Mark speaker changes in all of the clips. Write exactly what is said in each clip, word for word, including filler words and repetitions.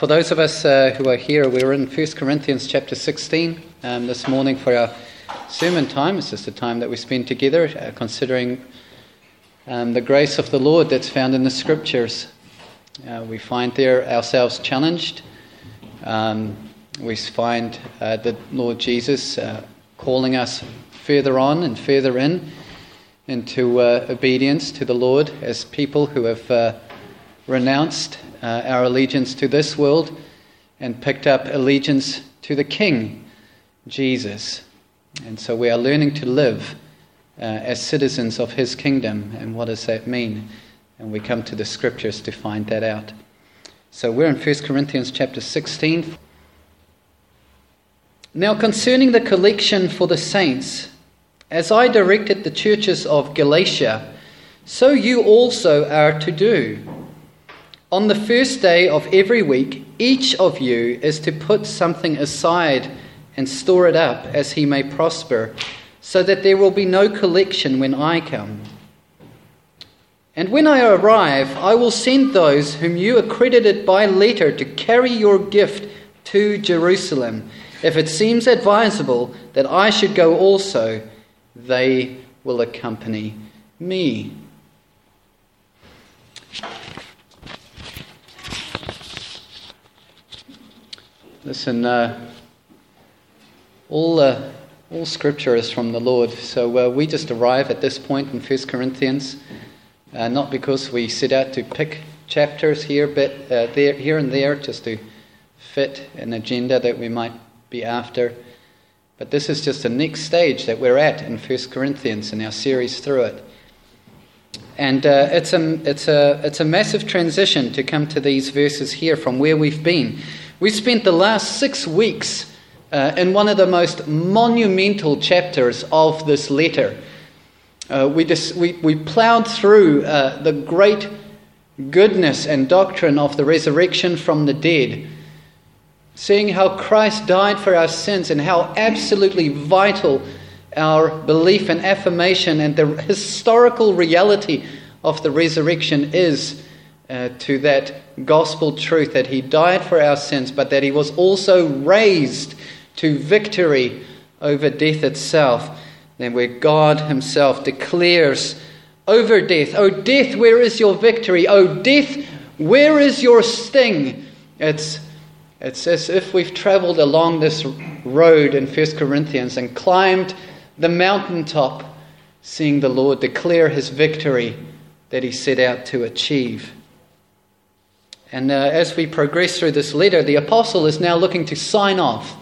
Speaker 1: for those of us uh, who are here, we're in First Corinthians chapter sixteen um, this morning for our sermon time. It's just a time that we spend together uh, considering um, the grace of the Lord that's found in the Scriptures. Uh, we find there ourselves challenged. Um, we find uh, the Lord Jesus uh, calling us further on and further in into uh, obedience to the Lord as people who have uh, renounced uh, our allegiance to this world and picked up allegiance to the King, Jesus. And so we are learning to live uh, as citizens of His kingdom. And what does that mean? And we come to the Scriptures to find that out. So we're in First Corinthians chapter sixteen. Now concerning the collection for the saints, as I directed the churches of Galatia, so you also are to do. On the first day of every week, each of you is to put something aside and store it up as he may prosper, so that there will be no collection when I come. And when I arrive, I will send those whom you accredited by letter to carry your gift to Jerusalem. If it seems advisable that I should go also, they will accompany me. Listen, uh, all uh, all Scripture is from the Lord. So uh, we just arrive at this point in First Corinthians, uh, not because we set out to pick chapters here, but uh, there, here and there, just to fit an agenda that we might be after. But this is just the next stage that we're at in First Corinthians in our series through it. And uh, it's a it's a it's a massive transition to come to these verses here from where we've been. We spent the last six weeks uh, in one of the most monumental chapters of this letter. Uh, we just we we ploughed through uh, the great goodness and doctrine of the resurrection from the dead, seeing how Christ died for our sins and how absolutely vital our belief and affirmation and the historical reality of the resurrection is uh, to that gospel truth that He died for our sins, but that He was also raised to victory over death itself. Then where God Himself declares over death, "O death, where is your victory? O death, where is your sting?" It's It's as if we've travelled along this road in First Corinthians and climbed the mountaintop, seeing the Lord declare His victory that He set out to achieve. And uh, as we progress through this letter, the apostle is now looking to sign off.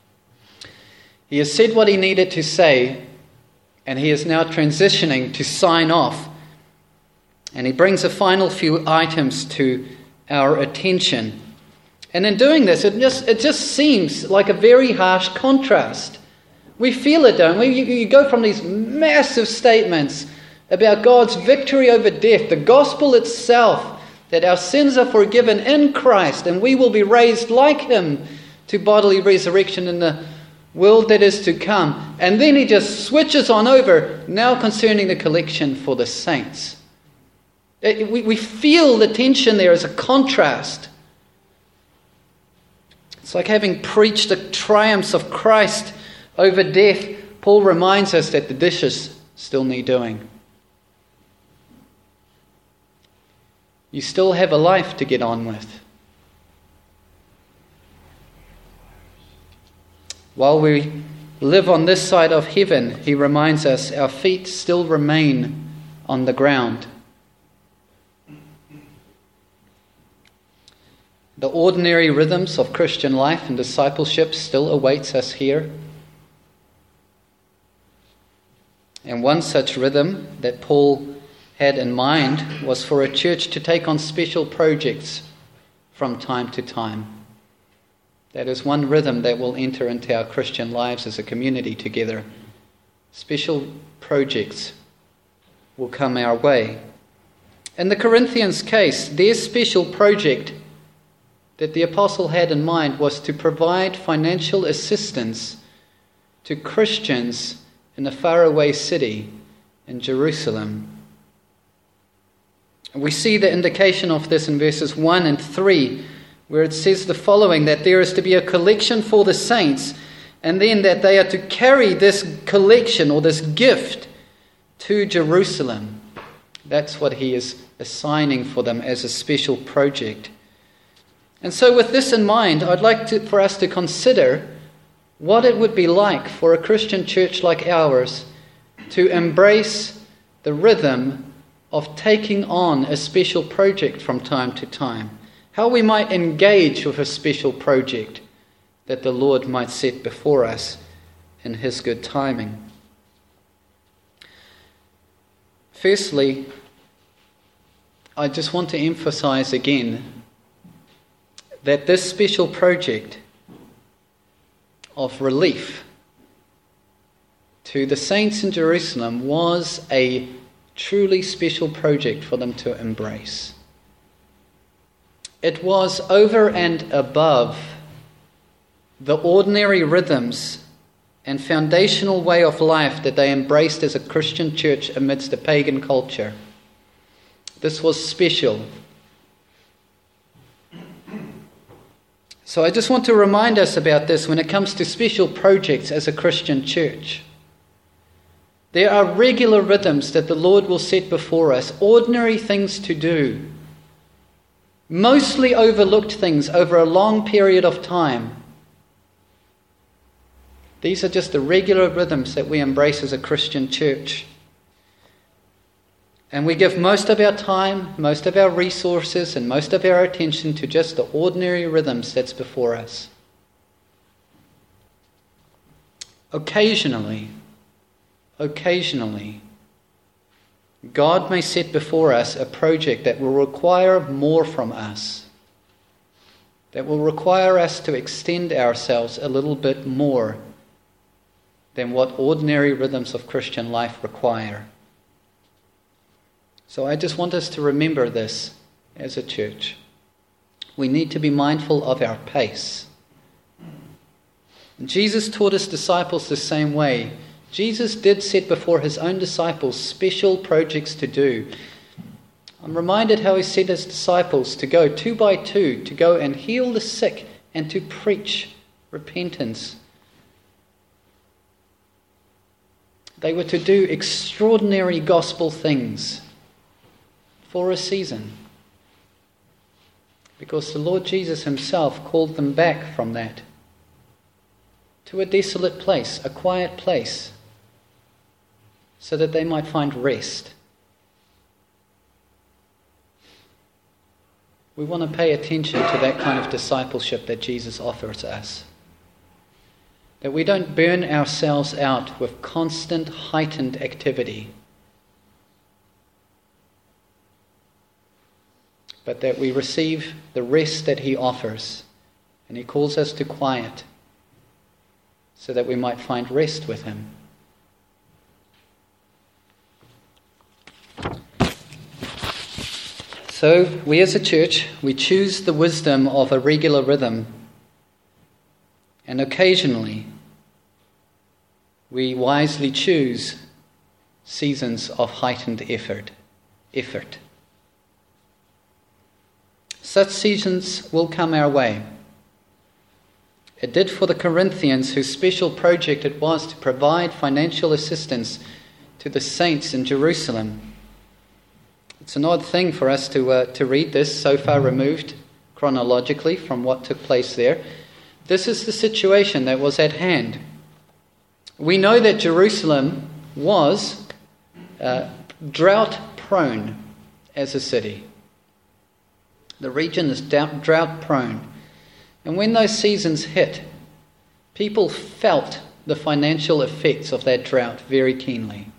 Speaker 1: He has said what he needed to say, and he is now transitioning to sign off. And he brings a final few items to our attention. And in doing this, it just it just seems like a very harsh contrast. We feel it, don't we? You, you go from these massive statements about God's victory over death, the gospel itself, that our sins are forgiven in Christ and we will be raised like Him to bodily resurrection in the world that is to come. And then he just switches on over, now concerning the collection for the saints. It, we, we feel the tension there as a contrast. It's like having preached the triumphs of Christ over death. Paul reminds us that the dishes still need doing. You still have a life to get on with. While we live on this side of heaven, he reminds us our feet still remain on the ground. The ordinary rhythms of Christian life and discipleship still awaits us here. And one such rhythm that Paul had in mind was for a church to take on special projects from time to time. That is one rhythm that will enter into our Christian lives as a community together. Special projects will come our way. In the Corinthians' case, their special project that the apostle had in mind was to provide financial assistance to Christians in a faraway city in Jerusalem. We see the indication of this in verses one and three, where it says the following, that there is to be a collection for the saints, and then that they are to carry this collection or this gift to Jerusalem. That's what he is assigning for them as a special project. And so with this in mind, I'd like to, for us to consider what it would be like for a Christian church like ours to embrace the rhythm of taking on a special project from time to time. How we might engage with a special project that the Lord might set before us in his good timing. Firstly, I just want to emphasize again that this special project of relief to the saints in Jerusalem was a truly special project for them to embrace. It was over and above the ordinary rhythms and foundational way of life that they embraced as a Christian church amidst a pagan culture. This was special. So I just want to remind us about this when it comes to special projects as a Christian church. There are regular rhythms that the Lord will set before us, ordinary things to do, mostly overlooked things over a long period of time. These are just the regular rhythms that we embrace as a Christian church. And we give most of our time, most of our resources, and most of our attention to just the ordinary rhythms that's before us. Occasionally, occasionally, God may set before us a project that will require more from us, that will require us to extend ourselves a little bit more than what ordinary rhythms of Christian life require. So I just want us to remember this as a church. We need to be mindful of our pace. And Jesus taught his disciples the same way. Jesus did set before his own disciples special projects to do. I'm reminded how he set his disciples to go two by two, to go and heal the sick and to preach repentance. They were to do extraordinary gospel things for a season, because the Lord Jesus himself called them back from that to a desolate place, a quiet place, so that they might find rest. We want to pay attention to that kind of discipleship that Jesus offers us. That we don't burn ourselves out with constant heightened activity, but that we receive the rest that he offers, and he calls us to quiet so that we might find rest with him. So we as a church, we choose the wisdom of a regular rhythm, and occasionally we wisely choose seasons of heightened effort. effort. Such seasons will come our way. It did for the Corinthians, whose special project it was to provide financial assistance to the saints in Jerusalem. It's an odd thing for us to uh, to read this so far removed chronologically from what took place there. This is the situation that was at hand. We know that Jerusalem was uh, drought-prone as a city. The region is drought-prone. And when those seasons hit, people felt the financial effects of that drought very keenly.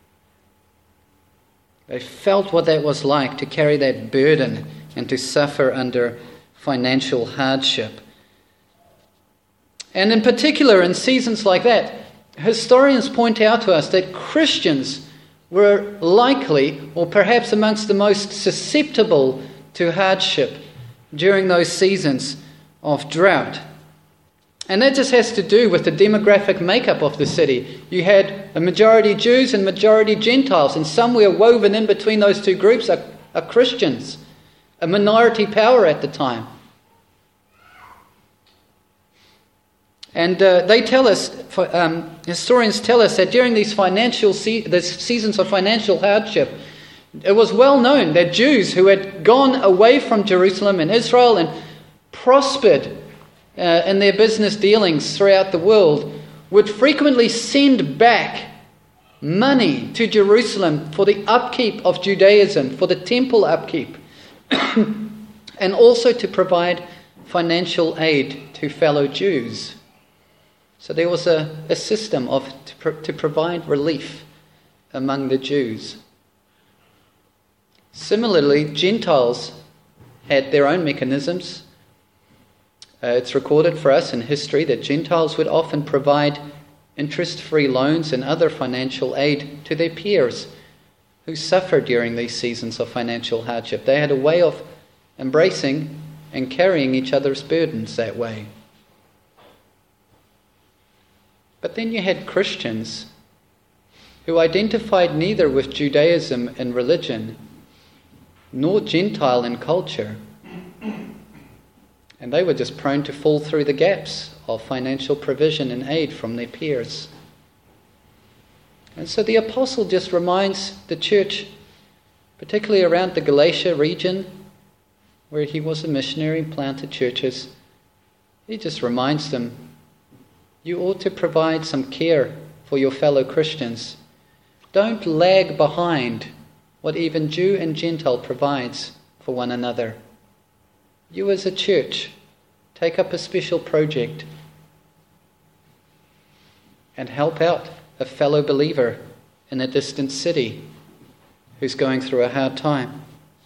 Speaker 1: They felt what that was like to carry that burden and to suffer under financial hardship. And in particular, in seasons like that, historians point out to us that Christians were likely, or perhaps amongst the most susceptible to hardship during those seasons of drought. And that just has to do with the demographic makeup of the city. You had a majority Jews and majority Gentiles, and somewhere woven in between those two groups are, are Christians, a minority power at the time. And uh, they tell us, um, historians tell us that during these financial se- these seasons of financial hardship, it was well known that Jews who had gone away from Jerusalem and Israel and prospered uh, in their business dealings throughout the world would frequently send back money to Jerusalem for the upkeep of Judaism, for the temple upkeep, and also to provide financial aid to fellow Jews. So there was a, a system of to, pro, to provide relief among the Jews. Similarly, Gentiles had their own mechanisms. Uh, it's recorded for us in history that Gentiles would often provide interest-free loans and other financial aid to their peers who suffered during these seasons of financial hardship. They had a way of embracing and carrying each other's burdens that way. But then you had Christians who identified neither with Judaism in religion nor Gentile in culture. And they were just prone to fall through the gaps of financial provision and aid from their peers. And so the apostle just reminds the church, particularly around the Galatia region, where he was a missionary and planted churches, he just reminds them, you ought to provide some care for your fellow Christians. Don't lag behind what even Jew and Gentile provides for one another. You as a church, take up a special project and help out a fellow believer in a distant city who's going through a hard time.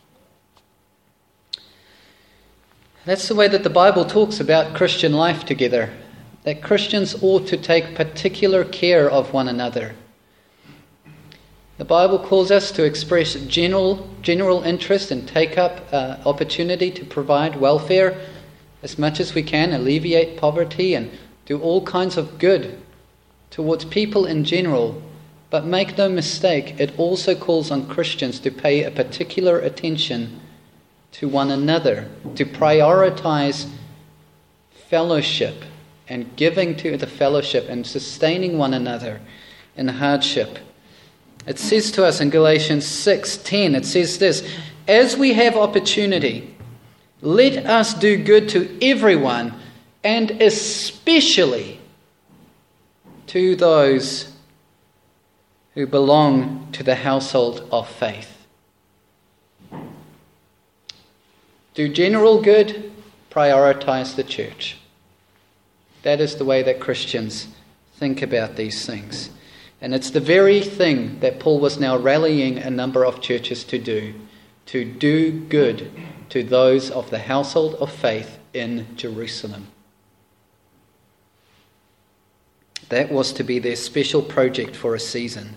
Speaker 1: That's the way that the Bible talks about Christian life together, that Christians ought to take particular care of one another. The Bible calls us to express general general interest and take up uh, opportunity to provide welfare as much as we can, alleviate poverty and do all kinds of good towards people in general. But make no mistake, it also calls on Christians to pay a particular attention to one another, to prioritize fellowship and giving to the fellowship and sustaining one another in hardship. It says to us in Galatians six ten, it says this, as we have opportunity, let us do good to everyone, and especially to those who belong to the household of faith. Do general good, prioritize the church. That is the way that Christians think about these things. And it's the very thing that Paul was now rallying a number of churches to do, to do good to those of the household of faith in Jerusalem. That was to be their special project for a season.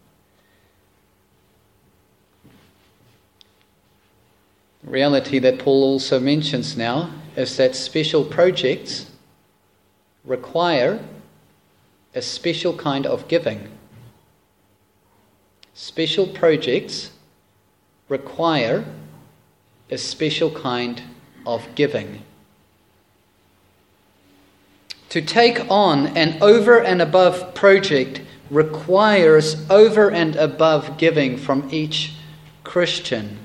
Speaker 1: The reality that Paul also mentions now is that special projects require a special kind of giving. Special projects require a special kind of giving. To take on an over and above project requires over and above giving from each Christian.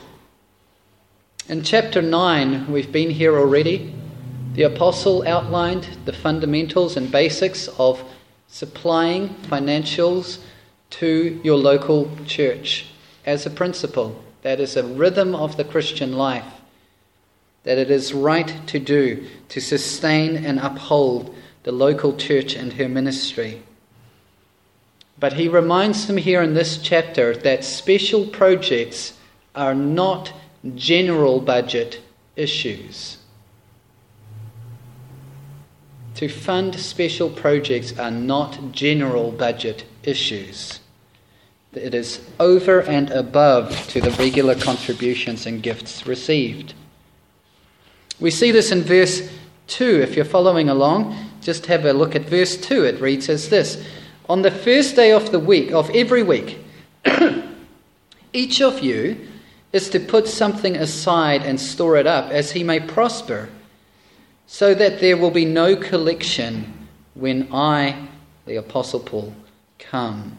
Speaker 1: In chapter nine, we've been here already. The apostle outlined the fundamentals and basics of supplying financials to your local church as a principle. That is a rhythm of the Christian life, that it is right to do to sustain and uphold the local church and her ministry. But he reminds them here in this chapter that special projects are not general budget issues. To fund special projects are not general budget issues. It is over and above to the regular contributions and gifts received. We see this in verse two. If you're following along, just have a look at verse two. It reads as this: on the first day of the week, of every week, each of you is to put something aside and store it up, as he may prosper, so that there will be no collection when I, the Apostle Paul, come.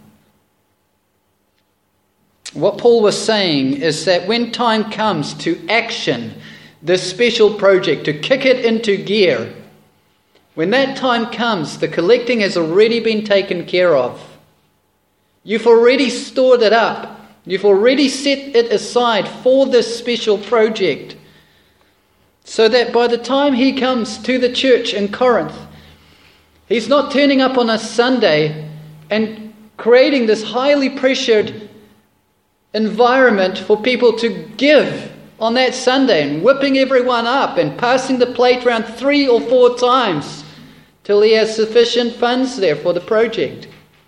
Speaker 1: What Paul was saying is that when time comes to action this special project, to kick it into gear, when that time comes, the collecting has already been taken care of. You've already stored it up. You've already set it aside for this special project, so that by the time he comes to the church in Corinth, he's not turning up on a Sunday and creating this highly pressured environment for people to give on that Sunday and whipping everyone up and passing the plate around three or four times till he has sufficient funds there for the project.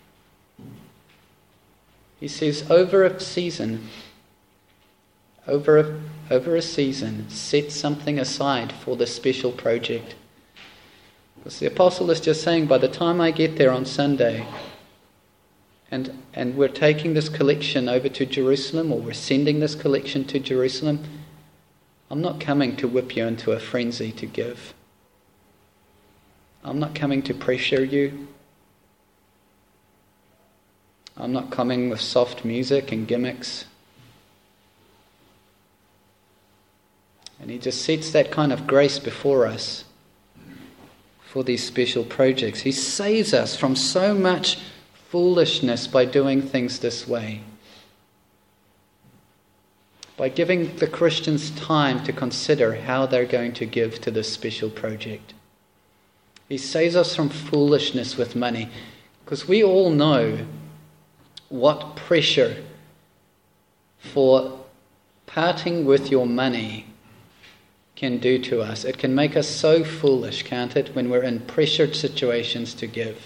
Speaker 1: He says, over a season, over a, over a season, set something aside for this special project. Because the apostle is just saying, by the time I get there on Sunday, and, and we're taking this collection over to Jerusalem, or we're sending this collection to Jerusalem, I'm not coming to whip you into a frenzy to give. I'm not coming to pressure you. I'm not coming with soft music and gimmicks. And he just sets that kind of grace before us for these special projects. He saves us from so much foolishness by doing things this way. By giving the Christians time to consider how they're going to give to this special project. He saves us from foolishness with money, because we all know what pressure for parting with your money can do to us. It can make us so foolish, can't it, when we're in pressured situations to give.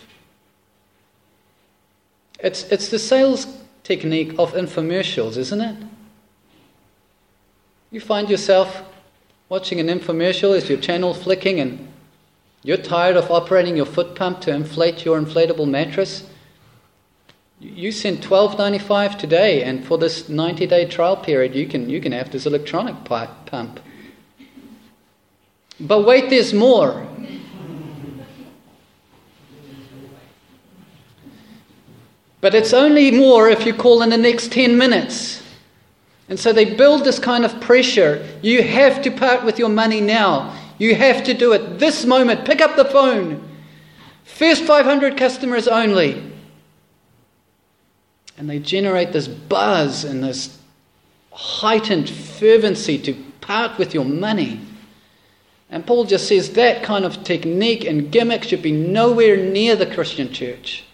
Speaker 1: It's, it's the sales technique of infomercials, isn't it? You find yourself watching an infomercial as your channel flicking and you're tired of operating your foot pump to inflate your inflatable mattress. You send twelve ninety-five today, and for this ninety-day trial period, you can you can have this electronic pump. But wait, there's more. But it's only more if you call in the next ten minutes. And so they build this kind of pressure. You have to part with your money now. You have to do it this moment. Pick up the phone. First five hundred customers only. And they generate this buzz and this heightened fervency to part with your money. And Paul just says that kind of technique and gimmick should be nowhere near the Christian church.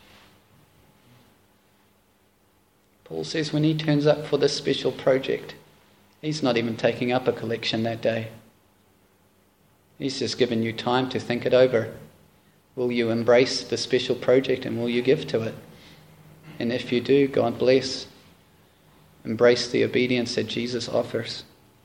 Speaker 1: Paul says when he turns up for this special project, he's not even taking up a collection that day. He's just given you time to think it over. Will you embrace the special project and will you give to it? And if you do, God bless. Embrace the obedience that Jesus offers.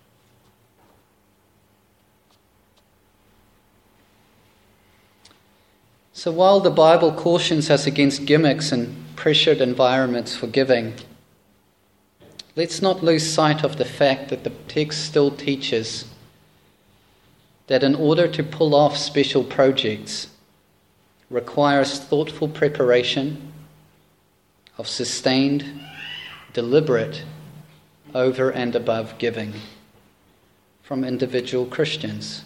Speaker 1: So while the Bible cautions us against gimmicks and pressured environments for giving, let's not lose sight of the fact that the text still teaches that in order to pull off special projects requires thoughtful preparation of sustained, deliberate, over and above giving from individual Christians.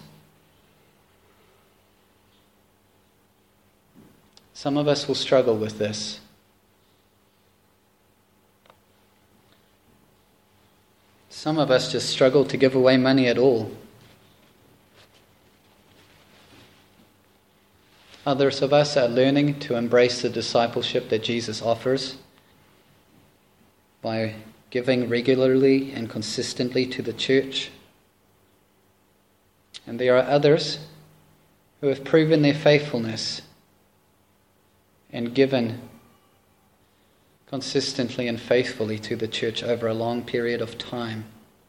Speaker 1: Some of us will struggle with this. Some of us just struggle to give away money at all. Others of us are learning to embrace the discipleship that Jesus offers by giving regularly and consistently to the church. And there are others who have proven their faithfulness and given consistently and faithfully to the church over a long period of time.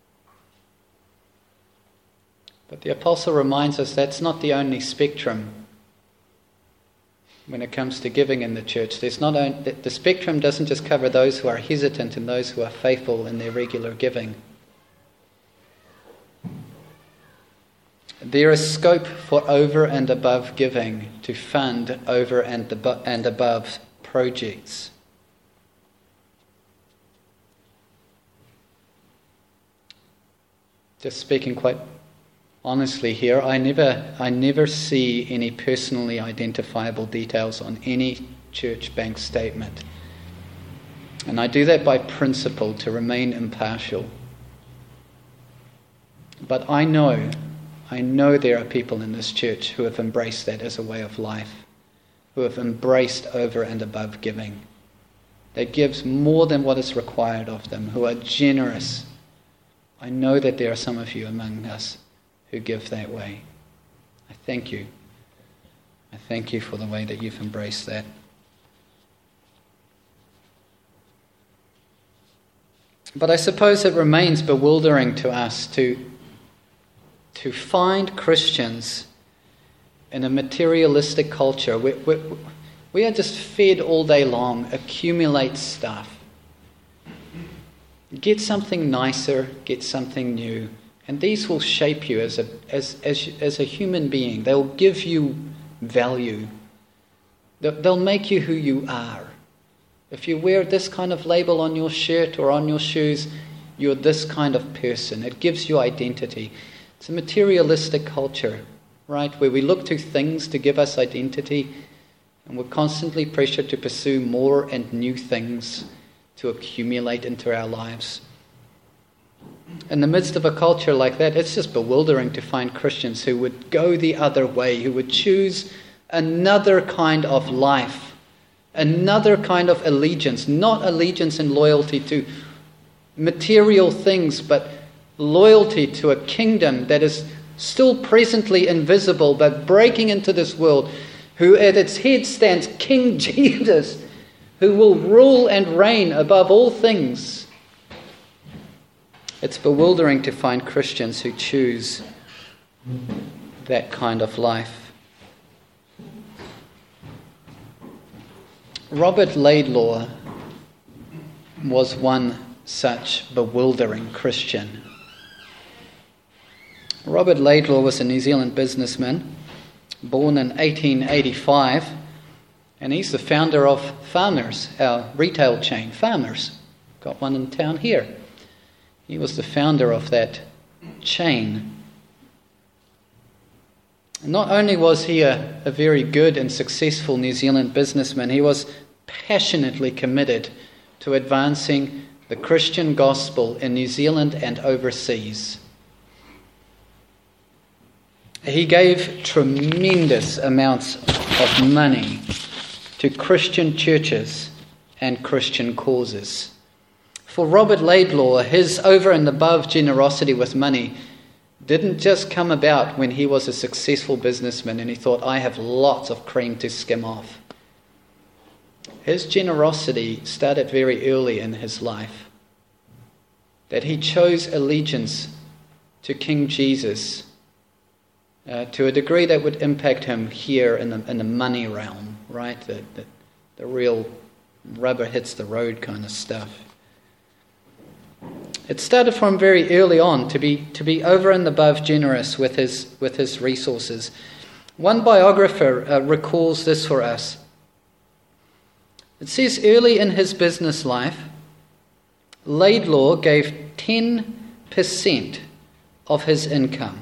Speaker 1: But the apostle reminds us that's not the only spectrum when it comes to giving in the church. There's not only, the spectrum doesn't just cover those who are hesitant and those who are faithful in their regular giving. There is scope for over and above giving to fund over and abo- and above projects. Just speaking quite honestly here, I never, I never see any personally identifiable details on any church bank statement. And I do that by principle to remain impartial. But I know, I know there are people in this church who have embraced that as a way of life, who have embraced over and above giving, that gives more than what is required of them, who are generous. I know that there are some of you among us who give that way. I thank you. I thank you for the way that you've embraced that. But I suppose it remains bewildering to us to, to find Christians in a materialistic culture. We, we, we are just fed all day long, accumulate stuff. Get something nicer, get something new, and these will shape you as a as as as a human being. They'll give you value. They'll make you who you are. If you wear this kind of label on your shirt or on your shoes, you're this kind of person. It gives you identity. It's a materialistic culture, right, where we look to things to give us identity, and we're constantly pressured to pursue more and new things to accumulate into our lives. In the midst of a culture like that, it's just bewildering to find Christians who would go the other way, who would choose another kind of life, another kind of allegiance, not allegiance and loyalty to material things, but loyalty to a kingdom that is still presently invisible, but breaking into this world, who at its head stands King Jesus, who will rule and reign above all things. It's bewildering to find Christians who choose that kind of life. Robert Laidlaw was one such bewildering Christian. Robert Laidlaw was a New Zealand businessman, born in eighteen eighty-five, and he's the founder of Farmers, our retail chain, Farmers. Got one in town here. He was the founder of that chain. Not only was he a, a very good and successful New Zealand businessman, he was passionately committed to advancing the Christian gospel in New Zealand and overseas. He gave tremendous amounts of money to Christian churches and Christian causes. For Robert Laidlaw, his over and above generosity with money didn't just come about when he was a successful businessman and he thought, I have lots of cream to skim off. His generosity started very early in his life, that he chose allegiance to King Jesus uh, to a degree that would impact him here in the, in the money realm, right? The, the, the real rubber hits the road kind of stuff. It started from very early on to be to be over and above generous with his with his resources. One biographer uh, recalls this for us. It says early in his business life, Laidlaw gave ten percent of his income.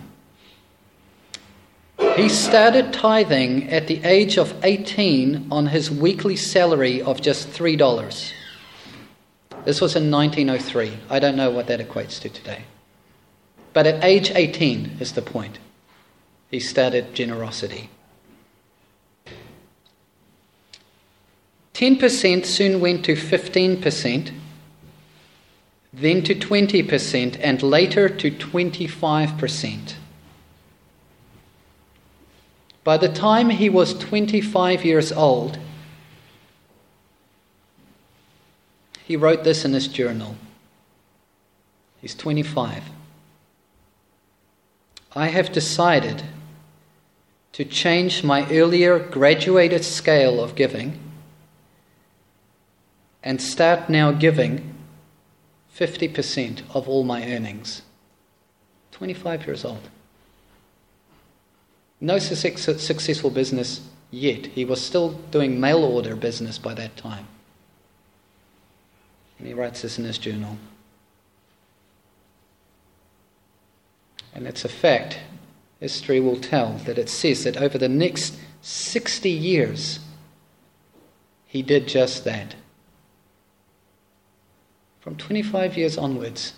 Speaker 1: He started tithing at the age of eighteen on his weekly salary of just three dollars. This was in nineteen oh three. I don't know what that equates to today. But at age eighteen is the point. He started generosity. ten percent soon went to fifteen percent, then to twenty percent, and later to twenty-five percent. By the time he was twenty-five years old, he wrote this in his journal. He's twenty-five. I have decided to change my earlier graduated scale of giving and start now giving fifty percent of all my earnings. twenty-five years old. No success, successful business yet. He was still doing mail order business by that time. And he writes this in his journal. And it's a fact, history will tell, that it says that over the next sixty years, he did just that. From twenty-five years onwards,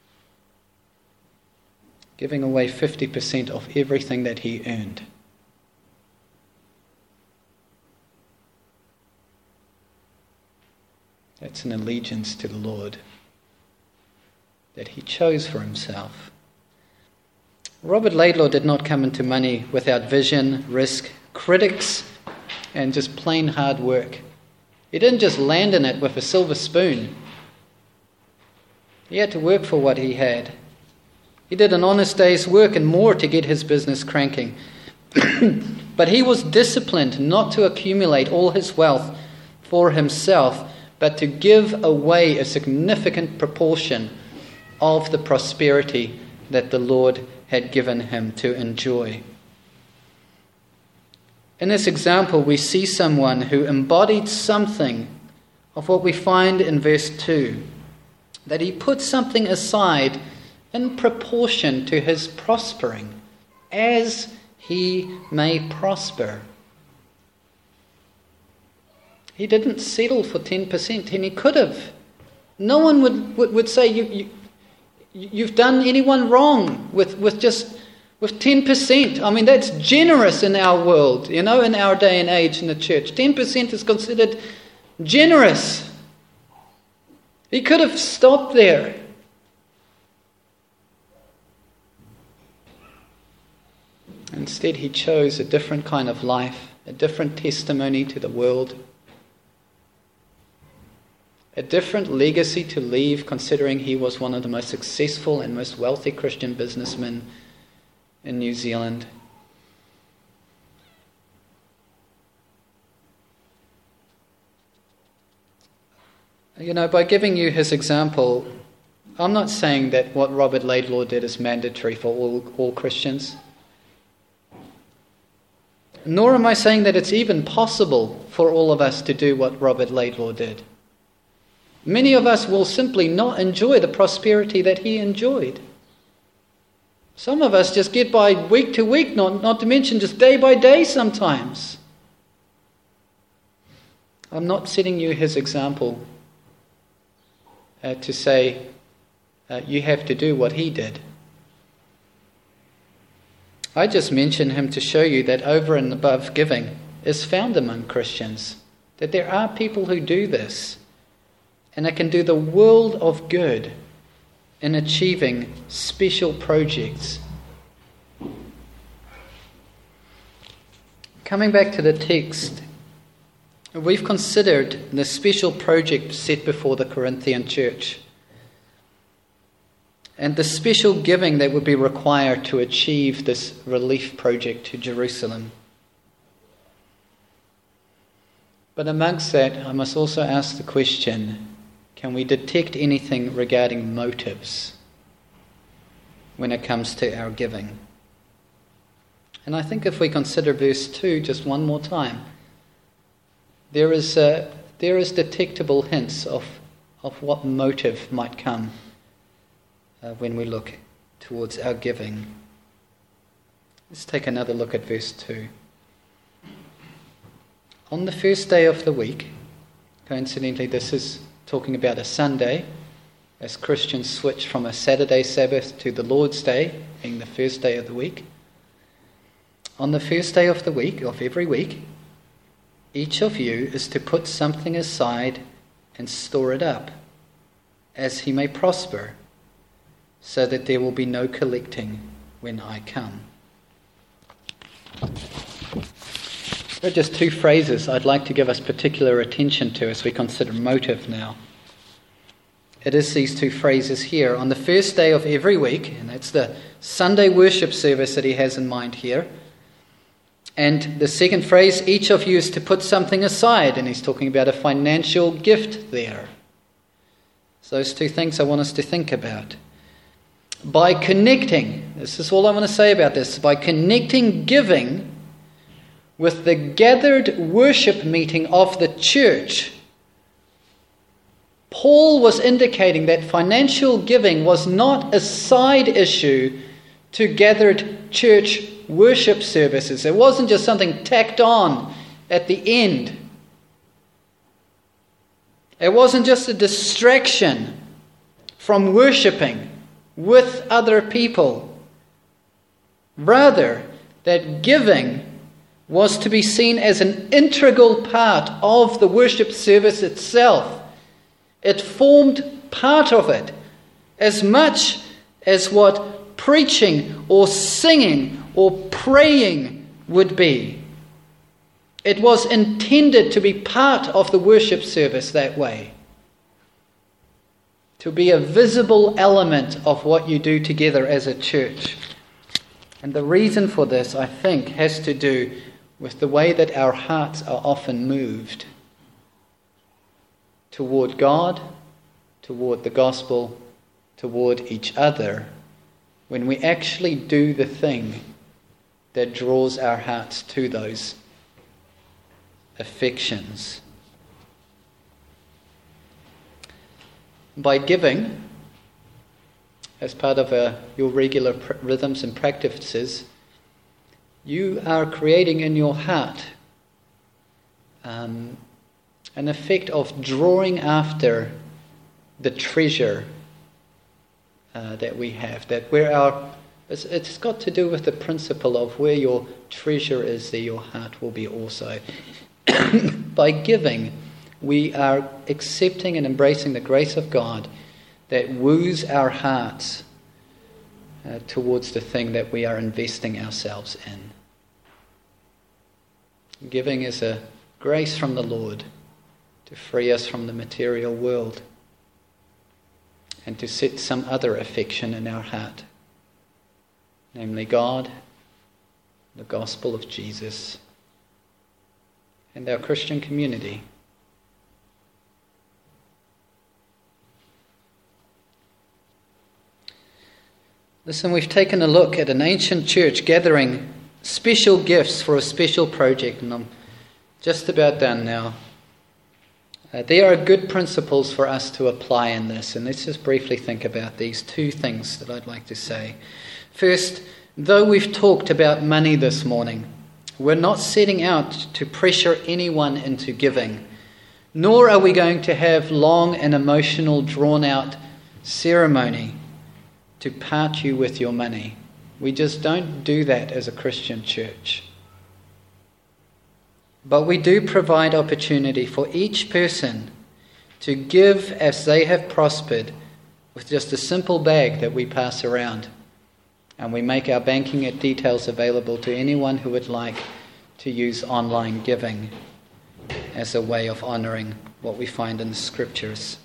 Speaker 1: giving away fifty percent of everything that he earned. That's an allegiance to the Lord that he chose for himself. Robert Laidlaw did not come into money without vision, risk, critics, and just plain hard work. He didn't just land in it with a silver spoon. He had to work for what he had. He did an honest day's work and more to get his business cranking. But he was disciplined not to accumulate all his wealth for himself, but to give away a significant proportion of the prosperity that the Lord had given him to enjoy. In this example, we see someone who embodied something of what we find in verse two, that he put something aside in proportion to his prospering, as he may prosper. He didn't settle for ten percent, and he could have. No one would, would, would say you, you, you've done anyone wrong with, with just with ten percent. I mean, that's generous in our world, you know, in our day and age in the church. ten percent is considered generous. He could have stopped there. Instead, he chose a different kind of life, a different testimony to the world, a different legacy to leave, considering he was one of the most successful and most wealthy Christian businessmen in New Zealand. You know, by giving you his example, I'm not saying that what Robert Laidlaw did is mandatory for all, all Christians. Nor am I saying that it's even possible for all of us to do what Robert Laidlaw did. Many of us will simply not enjoy the prosperity that he enjoyed. Some of us just get by week to week, not, not to mention just day by day sometimes. I'm not setting you his example uh, to say uh, you have to do what he did. I just mention him to show you that over and above giving is found among Christians, that there are people who do this, and it can do the world of good in achieving special projects. Coming back to the text, we've considered the special project set before the Corinthian church, and the special giving that would be required to achieve this relief project to Jerusalem. But amongst that, I must also ask the question, can we detect anything regarding motives when it comes to our giving? And I think if we consider verse two just one more time, there is uh, there is detectable hints of, of what motive might come Uh, when we look towards our giving. Let's take another look at verse two. On the first day of the week, coincidentally this is talking about a Sunday, as Christians switch from a Saturday Sabbath to the Lord's Day, being the first day of the week. On the first day of the week, of every week, each of you is to put something aside and store it up, as he may prosper, so that there will be no collecting when I come. There are just two phrases I'd like to give us particular attention to as we consider motive now. It is these two phrases here. On the first day of every week, and that's the Sunday worship service that he has in mind here. And the second phrase, each of you is to put something aside, and he's talking about a financial gift there. So those two things I want us to think about. by connecting, this is all I want to say about this, by connecting giving with the gathered worship meeting of the church, Paul was indicating that financial giving was not a side issue to gathered church worship services. It wasn't just something tacked on at the end. It wasn't just a distraction from worshipping with other people. Rather, that giving was to be seen as an integral part of the worship service itself. It formed part of it as much as what preaching or singing or praying would be. It was intended to be part of the worship service that way. To be a visible element of what you do together as a church. And the reason for this, I think, has to do with the way that our hearts are often moved toward God, toward the gospel, toward each other, when we actually do the thing that draws our hearts to those affections. By giving, as part of uh, your regular pr- rhythms and practices, you are creating in your heart um, an effect of drawing after the treasure uh, that we have. That where our it's, it's got to do with the principle of where your treasure is, there your heart will be also. By giving, we are accepting and embracing the grace of God that woos our hearts uh, towards the thing that we are investing ourselves in. Giving is a grace from the Lord to free us from the material world and to set some other affection in our heart, namely God, the gospel of Jesus, and our Christian community. Listen, we've taken a look at an ancient church gathering special gifts for a special project, and I'm just about done now. Uh, there are good principles for us to apply in this, and let's just briefly think about these two things that I'd like to say. First, though we've talked about money this morning, we're not setting out to pressure anyone into giving, nor are we going to have long and emotional, drawn-out ceremony to part you with your money. We just don't do that as a Christian church. But we do provide opportunity for each person to give as they have prospered with just a simple bag that we pass around. And we make our banking details available to anyone who would like to use online giving as a way of honouring what we find in the Scriptures.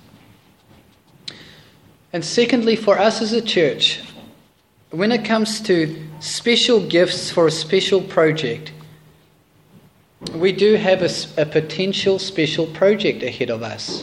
Speaker 1: And secondly, for us as a church, when it comes to special gifts for a special project, we do have a, a potential special project ahead of us.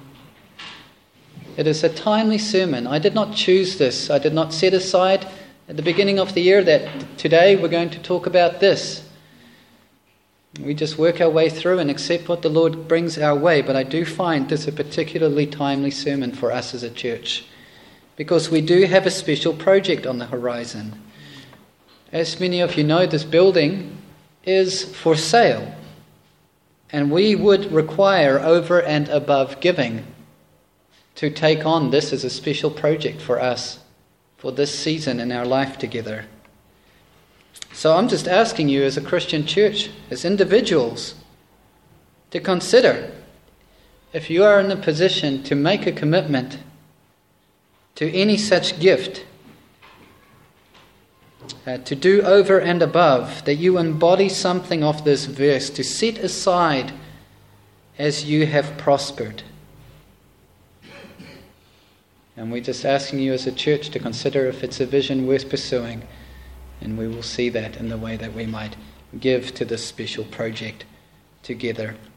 Speaker 1: It is a timely sermon. I did not choose this. I did not set aside at the beginning of the year that today we're going to talk about this. We just work our way through and accept what the Lord brings our way. But I do find this a particularly timely sermon for us as a church, because we do have a special project on the horizon. As many of you know, this building is for sale, and we would require over and above giving to take on this as a special project for us for this season in our life together. So I'm just asking you as a Christian church, as individuals, to consider if you are in a position to make a commitment to any such gift, uh, to do over and above, that you embody something of this verse, to set aside as you have prospered. And we're just asking you as a church to consider if it's a vision worth pursuing, and we will see that in the way that we might give to this special project together